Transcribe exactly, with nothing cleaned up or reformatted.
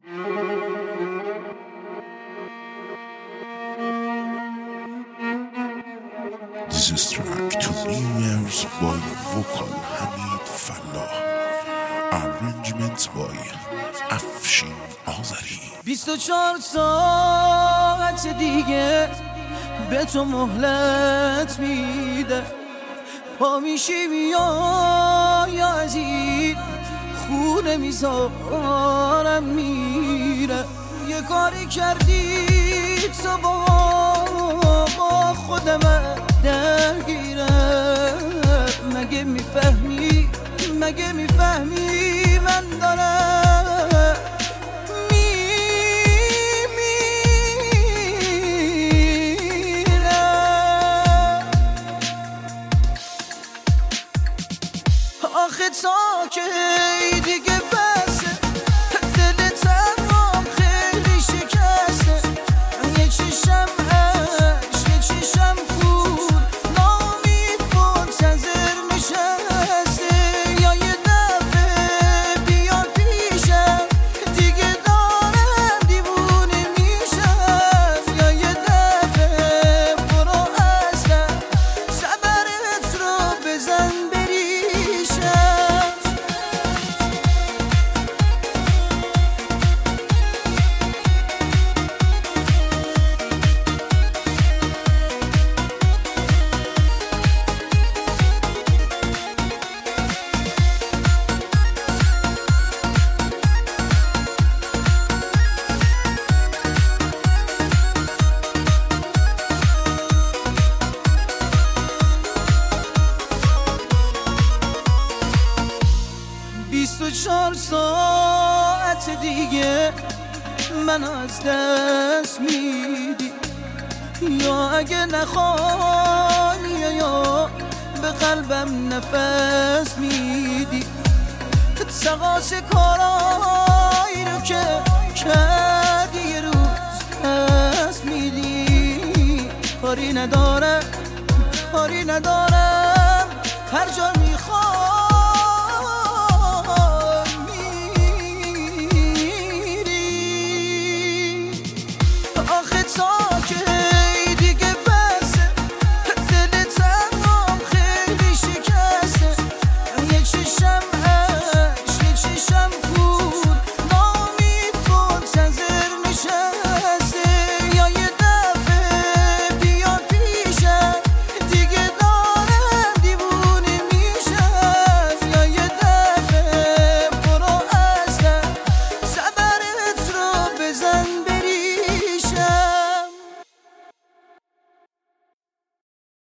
This is track to New Year's by vocal Hamid Fallah. Arrangement by افشین آذری. بیست و چهار ساعت دیگه به تو مهلت میده، پا میشی میای عزیز، خونه میذارم میره. یه کاری کردی تو با با خودم درگیره، مگه میفهمی مگه میفهمی من دارم آخه تا که دیگه بسه، دل تنهام خیلی شکسته. یه چشم عشق یه چشم خون نامید منتظر نشسته. یا یه دفعه بیا پیشم دیگه دارم دیوونه میشم، یا یه دفعه برو اصلا صبرت رو بزن بری. بیست و چهار ساعت دیگه من از دست میدی، یا اگه نخوانی یا به قلبم نفس میدی. تقاس کارایی رو که کردی یه روز پس میدی. کاری ندارم کاری ندارم هر جا میخوام